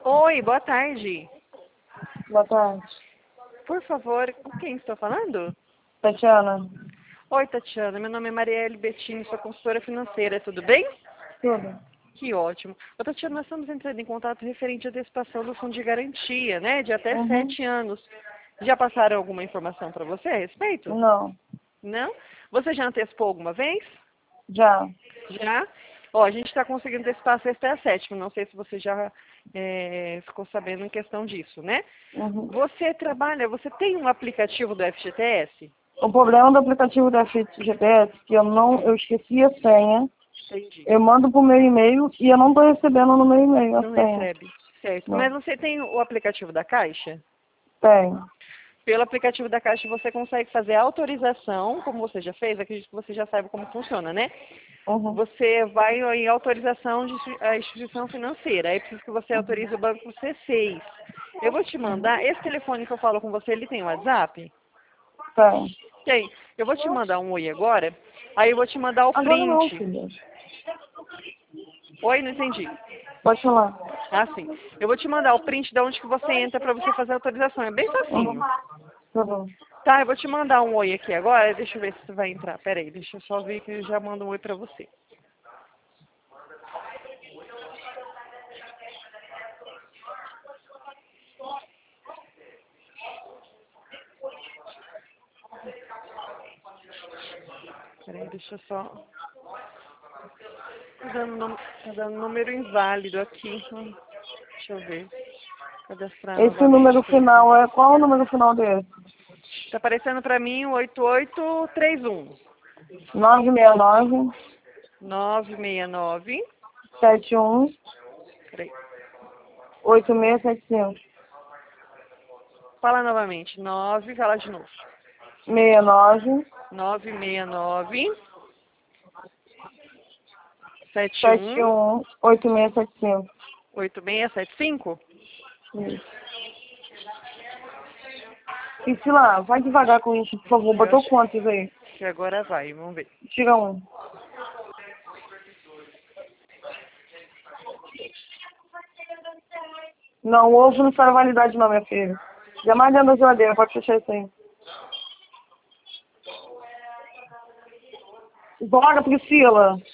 Oi, boa tarde. Boa tarde. Por favor, com quem estou falando? Tatiana. Oi, Tatiana. Meu nome é Marielle Bettini, sou consultora financeira. Tudo bem? Tudo. Que ótimo. Ô, Tatiana, nós estamos entrando em contato referente à antecipação do fundo de garantia, né? De até Uhum. 7 anos. Já passaram alguma informação para você a respeito? Não. Não? Você já antecipou alguma vez? Já. Já? Ó, a gente está conseguindo antecipar a sexta e a sétima. Não sei se você já ficou sabendo em questão disso, né? Uhum. Você tem um aplicativo do FGTS? O problema do aplicativo da GPS é que eu esqueci a senha. Entendi. Eu mando pro meu e-mail e eu não estou recebendo no meu e-mail a Não senha. recebe. Certo. Não. Mas você tem o aplicativo da Caixa? Tem. Pelo aplicativo da Caixa você consegue fazer a autorização, como você já fez, acredito que você já sabe como funciona, né? Uhum. Você vai em autorização de a instituição financeira. Aí precisa que você autorize o banco C6. Eu vou te mandar, esse telefone que eu falo com você, ele tem WhatsApp? Tem. Tem. Eu vou te mandar um oi agora, aí eu vou te mandar o Agora não, print. filha. Oi, não entendi. Pode falar. Ah, sim. Eu vou te mandar o print de onde que você entra para você fazer a autorização. É bem Uhum. facinho. Tá bom. Tá, eu vou te mandar um oi aqui agora. Deixa eu ver se você vai entrar. Pera aí, deixa eu só ver que eu já mando um oi pra você. Pera aí, deixa eu só... Tá dando número inválido aqui. Deixa eu ver. Cadastrar Esse novamente número o telefone. final qual o número final desse? Tá aparecendo pra mim o 8831. 969 969. 71 Peraí. 8675. Fala novamente. 9, fala de novo. 69 969 71 71 8675. 8675. Isso. Priscila, vai devagar com isso, por favor. Eu Botou acho quantos aí? que agora vai. Vamos ver. Tira um. Não, o ovo não sai validade não, minha filha. Jamais dentro da geladeira, pode fechar isso aí. Bora, Priscila.